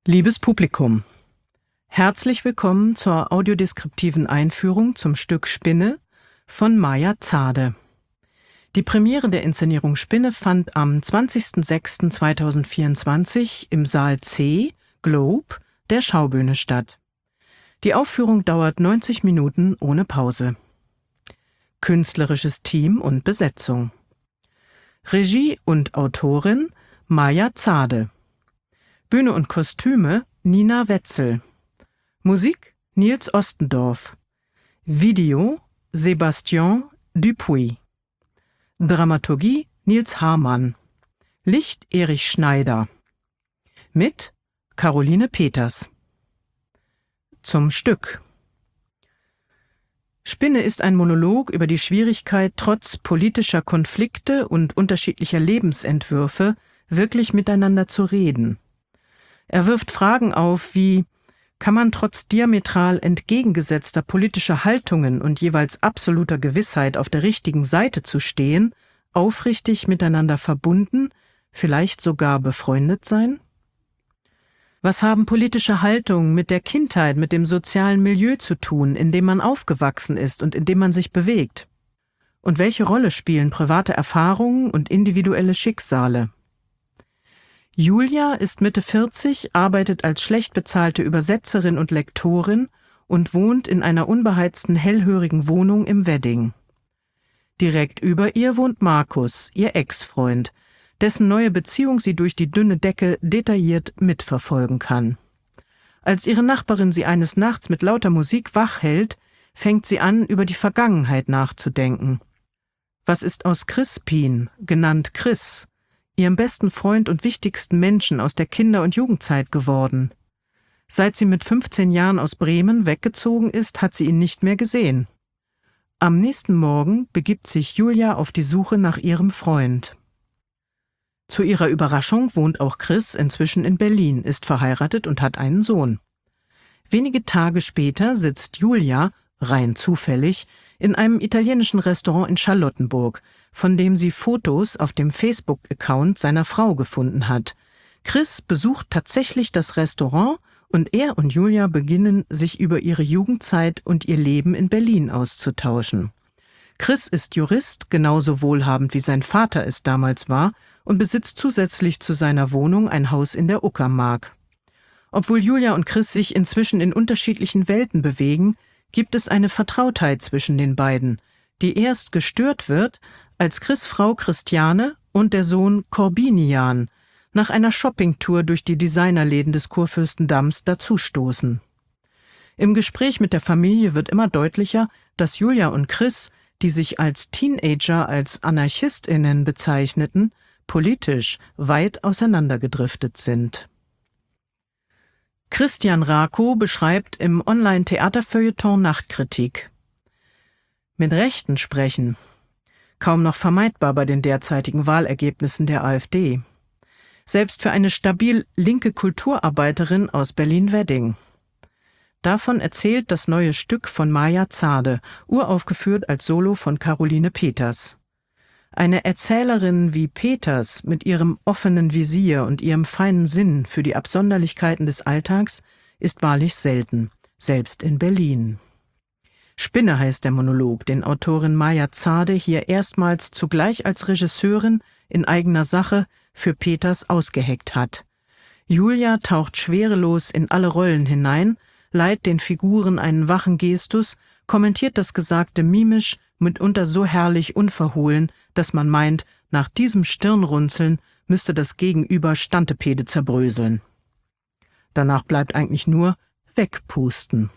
Liebes Publikum, herzlich willkommen zur audiodeskriptiven Einführung zum Stück Spinne von Maja Zade. Die Premiere der Inszenierung Spinne fand am 20.06.2024 im Saal C, Globe, der Schaubühne statt. Die Aufführung dauert 90 Minuten ohne Pause. Künstlerisches Team und Besetzung: Regie und Autorin Maja Zade. Bühne und Kostüme Nina Wetzel. Musik Nils Ostendorf. Video Sébastien Dupuis. Dramaturgie Nils Hamann. Licht Erich Schneider. Mit Caroline Peters. Zum Stück. Spinne ist ein Monolog über die Schwierigkeit, trotz politischer Konflikte und unterschiedlicher Lebensentwürfe wirklich miteinander zu reden. Er wirft Fragen auf wie: Kann man trotz diametral entgegengesetzter politischer Haltungen und jeweils absoluter Gewissheit auf der richtigen Seite zu stehen, aufrichtig miteinander verbunden, vielleicht sogar befreundet sein? Was haben politische Haltungen mit der Kindheit, mit dem sozialen Milieu zu tun, in dem man aufgewachsen ist und in dem man sich bewegt? Und welche Rolle spielen private Erfahrungen und individuelle Schicksale? Julia ist Mitte 40, arbeitet als schlecht bezahlte Übersetzerin und Lektorin und wohnt in einer unbeheizten, hellhörigen Wohnung im Wedding. Direkt über ihr wohnt Markus, ihr Ex-Freund, dessen neue Beziehung sie durch die dünne Decke detailliert mitverfolgen kann. Als ihre Nachbarin sie eines Nachts mit lauter Musik wach hält, fängt sie an, über die Vergangenheit nachzudenken. Was ist aus Crispin, genannt Chris, ihrem besten Freund und wichtigsten Menschen aus der Kinder- und Jugendzeit, geworden? Seit sie mit 15 Jahren aus Bremen weggezogen ist, hat sie ihn nicht mehr gesehen. Am nächsten Morgen begibt sich Julia auf die Suche nach ihrem Freund. Zu ihrer Überraschung wohnt auch Chris inzwischen in Berlin, ist verheiratet und hat einen Sohn. Wenige Tage später sitzt Julia, rein zufällig, in einem italienischen Restaurant in Charlottenburg, von dem sie Fotos auf dem Facebook-Account seiner Frau gefunden hat. Chris besucht tatsächlich das Restaurant und er und Julia beginnen, sich über ihre Jugendzeit und ihr Leben in Berlin auszutauschen. Chris ist Jurist, genauso wohlhabend wie sein Vater es damals war, und besitzt zusätzlich zu seiner Wohnung ein Haus in der Uckermark. Obwohl Julia und Chris sich inzwischen in unterschiedlichen Welten bewegen, gibt es eine Vertrautheit zwischen den beiden, die erst gestört wird, als Chris' Frau Christiane und der Sohn Corbinian nach einer Shoppingtour durch die Designerläden des Kurfürstendamms dazustoßen. Im Gespräch mit der Familie wird immer deutlicher, dass Julia und Chris, die sich als Teenager als AnarchistInnen bezeichneten, politisch weit auseinandergedriftet sind. Christian Rakow beschreibt im Online-Theaterfeuilleton Nachtkritik: Mit Rechten sprechen. Kaum noch vermeidbar bei den derzeitigen Wahlergebnissen der AfD. Selbst für eine stabil linke Kulturarbeiterin aus Berlin-Wedding. Davon erzählt das neue Stück von Maja Zade, uraufgeführt als Solo von Caroline Peters. Eine Erzählerin wie Peters mit ihrem offenen Visier und ihrem feinen Sinn für die Absonderlichkeiten des Alltags ist wahrlich selten, selbst in Berlin. Spinne heißt der Monolog, den Autorin Maja Zade hier erstmals zugleich als Regisseurin in eigener Sache für Peters ausgeheckt hat. Julia taucht schwerelos in alle Rollen hinein, leiht den Figuren einen wachen Gestus, kommentiert das Gesagte mimisch, mitunter so herrlich unverhohlen, dass man meint, nach diesem Stirnrunzeln müsste das Gegenüber Stantepede zerbröseln. Danach bleibt eigentlich nur wegpusten.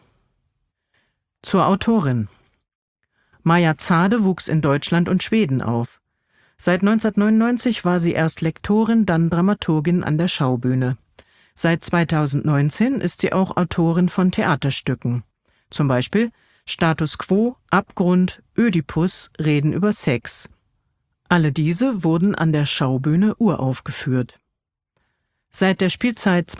Zur Autorin. Maja Zade wuchs in Deutschland und Schweden auf. Seit 1999 war sie erst Lektorin, dann Dramaturgin an der Schaubühne. Seit 2019 ist sie auch Autorin von Theaterstücken. Zum Beispiel Status Quo, Abgrund, Ödipus reden über Sex. Alle diese wurden an der Schaubühne uraufgeführt. Seit der Spielzeit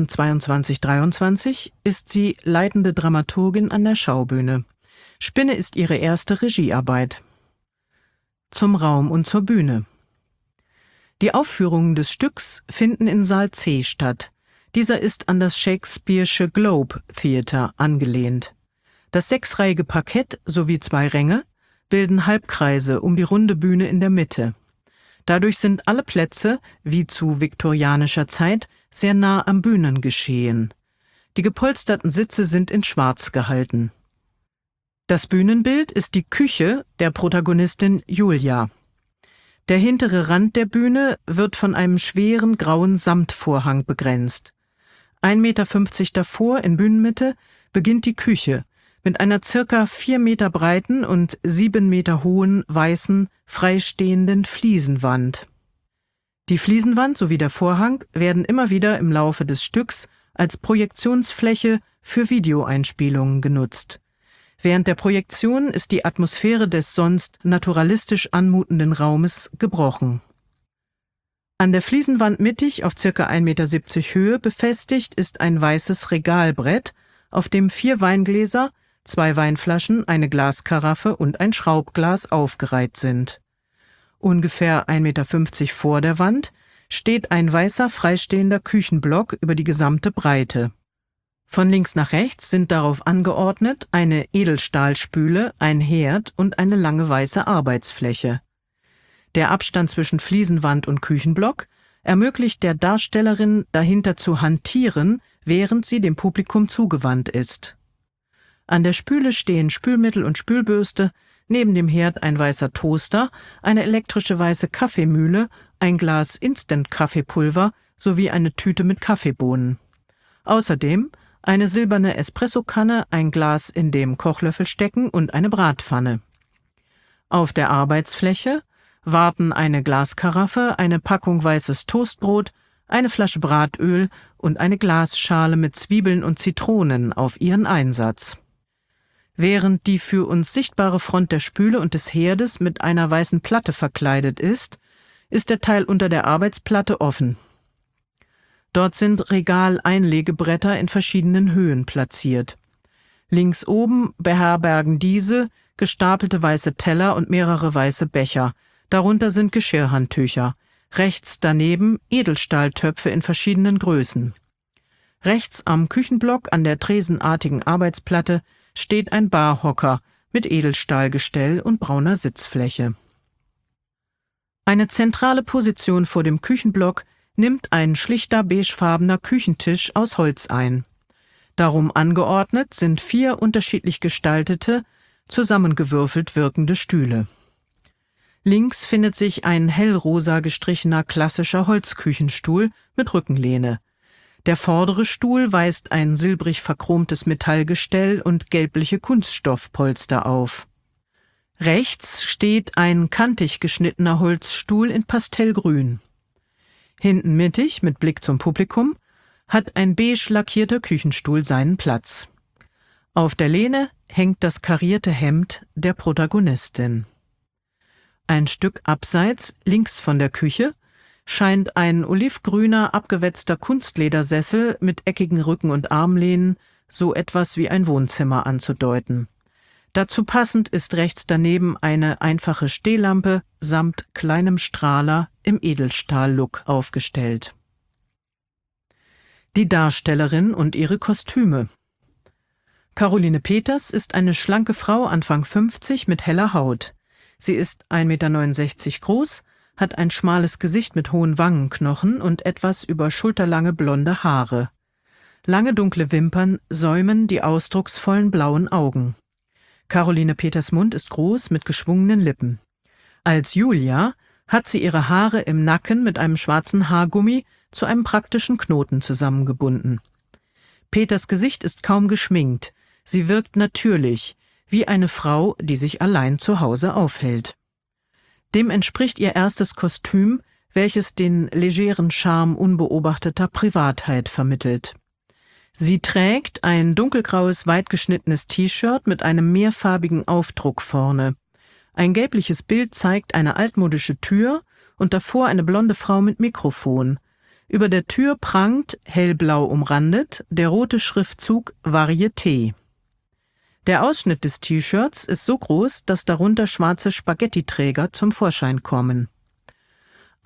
2022/23 ist sie leitende Dramaturgin an der Schaubühne. Spinne ist ihre erste Regiearbeit. Zum Raum und zur Bühne. Die Aufführungen des Stücks finden in Saal C statt. Dieser ist an das Shakespeare'sche Globe Theatre angelehnt. Das sechsreihige Parkett sowie 2 Ränge bilden Halbkreise um die runde Bühne in der Mitte. Dadurch sind alle Plätze, wie zu viktorianischer Zeit, sehr nah am Bühnengeschehen. Die gepolsterten Sitze sind in Schwarz gehalten. Das Bühnenbild ist die Küche der Protagonistin Julia. Der hintere Rand der Bühne wird von einem schweren grauen Samtvorhang begrenzt. 1,50 Meter davor in Bühnenmitte beginnt die Küche mit einer circa 4 Meter breiten und 7 Meter hohen, weißen, freistehenden Fliesenwand. Die Fliesenwand sowie der Vorhang werden immer wieder im Laufe des Stücks als Projektionsfläche für Videoeinspielungen genutzt. Während der Projektion ist die Atmosphäre des sonst naturalistisch anmutenden Raumes gebrochen. An der Fliesenwand mittig auf ca. 1,70 Meter Höhe befestigt ist ein weißes Regalbrett, auf dem 4 Weingläser, 2 Weinflaschen, eine Glaskaraffe und ein Schraubglas aufgereiht sind. Ungefähr 1,50 Meter vor der Wand steht ein weißer freistehender Küchenblock über die gesamte Breite. Von links nach rechts sind darauf angeordnet eine Edelstahlspüle, ein Herd und eine lange weiße Arbeitsfläche. Der Abstand zwischen Fliesenwand und Küchenblock ermöglicht der Darstellerin dahinter zu hantieren, während sie dem Publikum zugewandt ist. An der Spüle stehen Spülmittel und Spülbürste, neben dem Herd ein weißer Toaster, eine elektrische weiße Kaffeemühle, ein Glas Instant-Kaffeepulver sowie eine Tüte mit Kaffeebohnen. Außerdem eine silberne Espressokanne, ein Glas, in dem Kochlöffel stecken und eine Bratpfanne. Auf der Arbeitsfläche warten eine Glaskaraffe, eine Packung weißes Toastbrot, eine Flasche Bratöl und eine Glasschale mit Zwiebeln und Zitronen auf ihren Einsatz. Während die für uns sichtbare Front der Spüle und des Herdes mit einer weißen Platte verkleidet ist, ist der Teil unter der Arbeitsplatte offen. Dort sind Regaleinlegebretter in verschiedenen Höhen platziert. Links oben beherbergen diese gestapelte weiße Teller und mehrere weiße Becher. Darunter sind Geschirrhandtücher. Rechts daneben Edelstahltöpfe in verschiedenen Größen. Rechts am Küchenblock an der tresenartigen Arbeitsplatte steht ein Barhocker mit Edelstahlgestell und brauner Sitzfläche. Eine zentrale Position vor dem Küchenblock nimmt ein schlichter beigefarbener Küchentisch aus Holz ein. Darum angeordnet sind 4 unterschiedlich gestaltete, zusammengewürfelt wirkende Stühle. Links findet sich ein hellrosa gestrichener klassischer Holzküchenstuhl mit Rückenlehne. Der vordere Stuhl weist ein silbrig verchromtes Metallgestell und gelbliche Kunststoffpolster auf. Rechts steht ein kantig geschnittener Holzstuhl in Pastellgrün. Hinten mittig, mit Blick zum Publikum, hat ein beige lackierter Küchenstuhl seinen Platz. Auf der Lehne hängt das karierte Hemd der Protagonistin. Ein Stück abseits, links von der Küche, scheint ein olivgrüner, abgewetzter Kunstledersessel mit eckigen Rücken- und Armlehnen so etwas wie ein Wohnzimmer anzudeuten. Dazu passend ist rechts daneben eine einfache Stehlampe samt kleinem Strahler im Edelstahl-Look aufgestellt. Die Darstellerin und ihre Kostüme. Caroline Peters ist eine schlanke Frau Anfang 50 mit heller Haut. Sie ist 1,69 Meter groß, hat ein schmales Gesicht mit hohen Wangenknochen und etwas über schulterlange blonde Haare. Lange dunkle Wimpern säumen die ausdrucksvollen blauen Augen. Caroline Peters Mund ist groß mit geschwungenen Lippen. Als Julia hat sie ihre Haare im Nacken mit einem schwarzen Haargummi zu einem praktischen Knoten zusammengebunden. Peters Gesicht ist kaum geschminkt. Sie wirkt natürlich, wie eine Frau, die sich allein zu Hause aufhält. Dem entspricht ihr erstes Kostüm, welches den legeren Charme unbeobachteter Privatheit vermittelt. Sie trägt ein dunkelgraues, weit geschnittenes T-Shirt mit einem mehrfarbigen Aufdruck vorne. Ein gelbliches Bild zeigt eine altmodische Tür und davor eine blonde Frau mit Mikrofon. Über der Tür prangt, hellblau umrandet, der rote Schriftzug Varieté. Der Ausschnitt des T-Shirts ist so groß, dass darunter schwarze Spaghettiträger zum Vorschein kommen.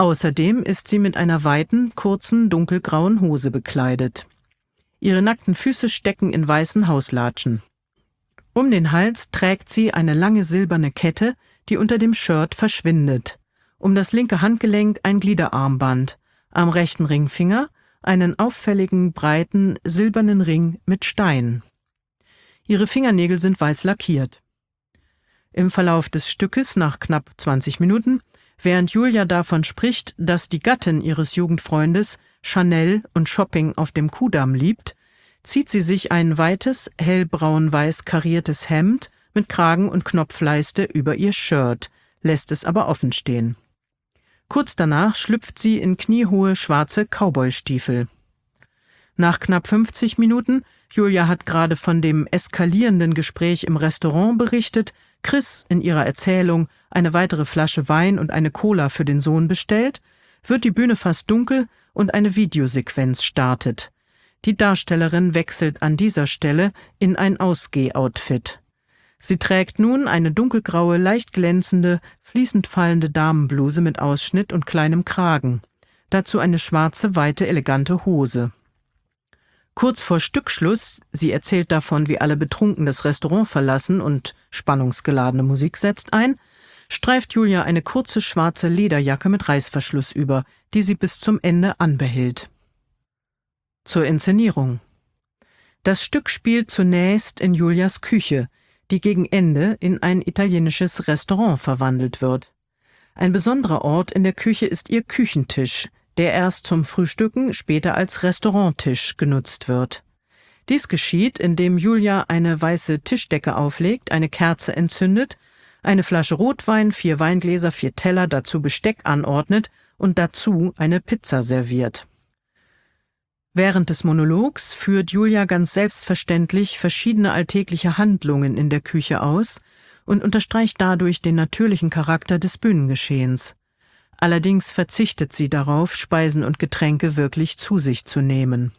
Außerdem ist sie mit einer weiten, kurzen, dunkelgrauen Hose bekleidet. Ihre nackten Füße stecken in weißen Hauslatschen. Um den Hals trägt sie eine lange silberne Kette, die unter dem Shirt verschwindet. Um das linke Handgelenk ein Gliederarmband, am rechten Ringfinger einen auffälligen, breiten, silbernen Ring mit Stein. Ihre Fingernägel sind weiß lackiert. Im Verlauf des Stückes, nach knapp 20 Minuten, während Julia davon spricht, dass die Gattin ihres Jugendfreundes Chanel und Shopping auf dem Kudamm liebt, zieht sie sich ein weites, hellbraun-weiß kariertes Hemd mit Kragen und Knopfleiste über ihr Shirt, lässt es aber offen stehen. Kurz danach schlüpft sie in kniehohe schwarze Cowboystiefel. Nach knapp 50 Minuten, Julia hat gerade von dem eskalierenden Gespräch im Restaurant berichtet, Chris in ihrer Erzählung eine weitere Flasche Wein und eine Cola für den Sohn bestellt, wird die Bühne fast dunkel und eine Videosequenz startet. Die Darstellerin wechselt an dieser Stelle in ein Ausgeh-Outfit. Sie trägt nun eine dunkelgraue, leicht glänzende, fließend fallende Damenbluse mit Ausschnitt und kleinem Kragen. Dazu eine schwarze, weite, elegante Hose. Kurz vor Stückschluss, sie erzählt davon, wie alle betrunken das Restaurant verlassen und spannungsgeladene Musik setzt ein, streift Julia eine kurze schwarze Lederjacke mit Reißverschluss über, die sie bis zum Ende anbehält. Zur Inszenierung. Das Stück spielt zunächst in Julias Küche, die gegen Ende in ein italienisches Restaurant verwandelt wird. Ein besonderer Ort in der Küche ist ihr Küchentisch, der erst zum Frühstücken, später als Restauranttisch genutzt wird. Dies geschieht, indem Julia eine weiße Tischdecke auflegt, eine Kerze entzündet, eine Flasche Rotwein, 4 Weingläser, 4 Teller, dazu Besteck anordnet und dazu eine Pizza serviert. Während des Monologs führt Julia ganz selbstverständlich verschiedene alltägliche Handlungen in der Küche aus und unterstreicht dadurch den natürlichen Charakter des Bühnengeschehens. Allerdings verzichtet sie darauf, Speisen und Getränke wirklich zu sich zu nehmen.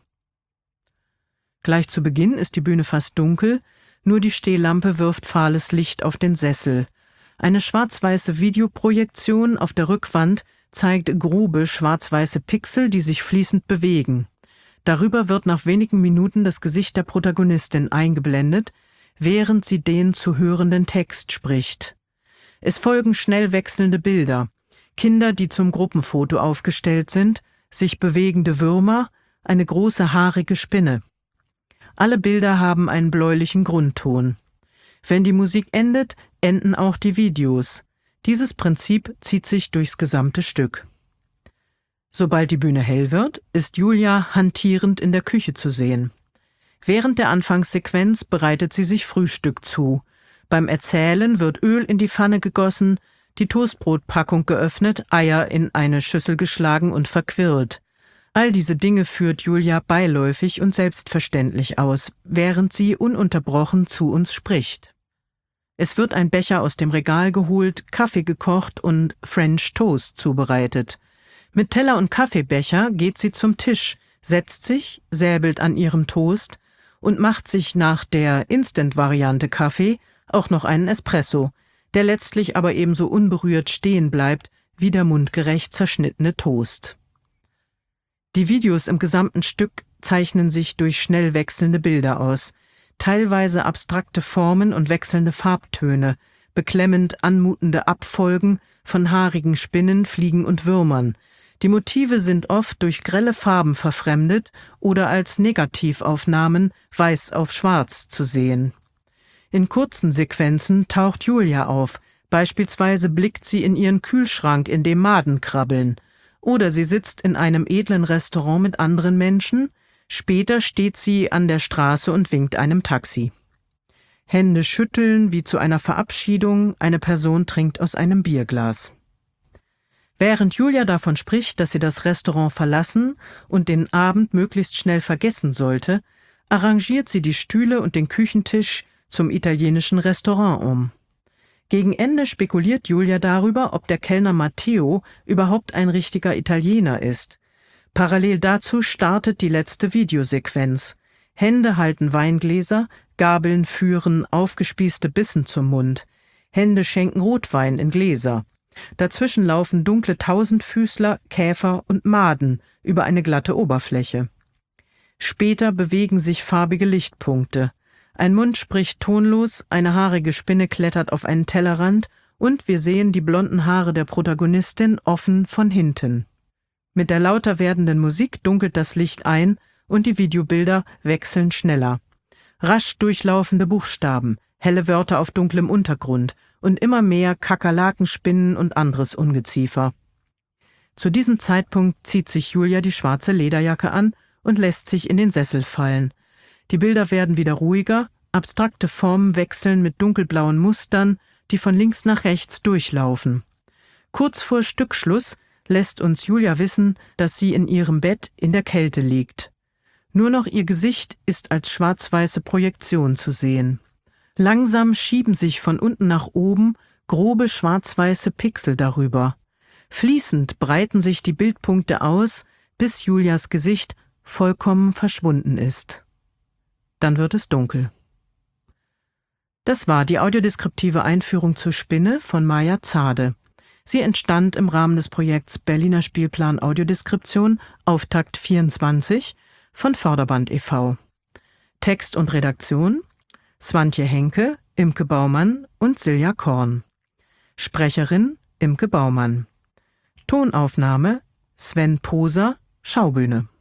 Gleich zu Beginn ist die Bühne fast dunkel, nur die Stehlampe wirft fahles Licht auf den Sessel. Eine schwarz-weiße Videoprojektion auf der Rückwand zeigt grobe schwarz-weiße Pixel, die sich fließend bewegen. Darüber wird nach wenigen Minuten das Gesicht der Protagonistin eingeblendet, während sie den zu hörenden Text spricht. Es folgen schnell wechselnde Bilder. Kinder, die zum Gruppenfoto aufgestellt sind, sich bewegende Würmer, eine große haarige Spinne. Alle Bilder haben einen bläulichen Grundton. Wenn die Musik endet, enden auch die Videos. Dieses Prinzip zieht sich durchs gesamte Stück. Sobald die Bühne hell wird, ist Julia hantierend in der Küche zu sehen. Während der Anfangssequenz bereitet sie sich Frühstück zu. Beim Erzählen wird Öl in die Pfanne gegossen, die Toastbrotpackung geöffnet, Eier in eine Schüssel geschlagen und verquirlt. All diese Dinge führt Julia beiläufig und selbstverständlich aus, während sie ununterbrochen zu uns spricht. Es wird ein Becher aus dem Regal geholt, Kaffee gekocht und French Toast zubereitet. Mit Teller und Kaffeebecher geht sie zum Tisch, setzt sich, säbelt an ihrem Toast und macht sich nach der Instant-Variante Kaffee auch noch einen Espresso, der letztlich aber ebenso unberührt stehen bleibt wie der mundgerecht zerschnittene Toast. Die Videos im gesamten Stück zeichnen sich durch schnell wechselnde Bilder aus, teilweise abstrakte Formen und wechselnde Farbtöne, beklemmend anmutende Abfolgen von haarigen Spinnen, Fliegen und Würmern. Die Motive sind oft durch grelle Farben verfremdet oder als Negativaufnahmen weiß auf schwarz zu sehen. In kurzen Sequenzen taucht Julia auf, beispielsweise blickt sie in ihren Kühlschrank, in dem Maden krabbeln, oder sie sitzt in einem edlen Restaurant mit anderen Menschen, später steht sie an der Straße und winkt einem Taxi. Hände schütteln wie zu einer Verabschiedung, eine Person trinkt aus einem Bierglas. Während Julia davon spricht, dass sie das Restaurant verlassen und den Abend möglichst schnell vergessen sollte, arrangiert sie die Stühle und den Küchentisch zum italienischen Restaurant um. Gegen Ende spekuliert Julia darüber, ob der Kellner Matteo überhaupt ein richtiger Italiener ist. Parallel dazu startet die letzte Videosequenz. Hände halten Weingläser, Gabeln führen aufgespießte Bissen zum Mund. Hände schenken Rotwein in Gläser. Dazwischen laufen dunkle Tausendfüßler, Käfer und Maden über eine glatte Oberfläche. Später bewegen sich farbige Lichtpunkte. Ein Mund spricht tonlos, eine haarige Spinne klettert auf einen Tellerrand und wir sehen die blonden Haare der Protagonistin offen von hinten. Mit der lauter werdenden Musik dunkelt das Licht ein und die Videobilder wechseln schneller. Rasch durchlaufende Buchstaben, helle Wörter auf dunklem Untergrund und immer mehr Kakerlakenspinnen und anderes Ungeziefer. Zu diesem Zeitpunkt zieht sich Julia die schwarze Lederjacke an und lässt sich in den Sessel fallen. Die Bilder werden wieder ruhiger, abstrakte Formen wechseln mit dunkelblauen Mustern, die von links nach rechts durchlaufen. Kurz vor Stückschluss lässt uns Julia wissen, dass sie in ihrem Bett in der Kälte liegt. Nur noch ihr Gesicht ist als schwarz-weiße Projektion zu sehen. Langsam schieben sich von unten nach oben grobe schwarz-weiße Pixel darüber. Fließend breiten sich die Bildpunkte aus, bis Julias Gesicht vollkommen verschwunden ist. Dann wird es dunkel. Das war die audiodeskriptive Einführung zur Spinne von Maja Zade. Sie entstand im Rahmen des Projekts Berliner Spielplan Audiodeskription Auftakt 24 von Förderband e.V. Text und Redaktion Swantje Henke, Imke Baumann und Silja Korn. Sprecherin Imke Baumann. Tonaufnahme Sven Poser, Schaubühne.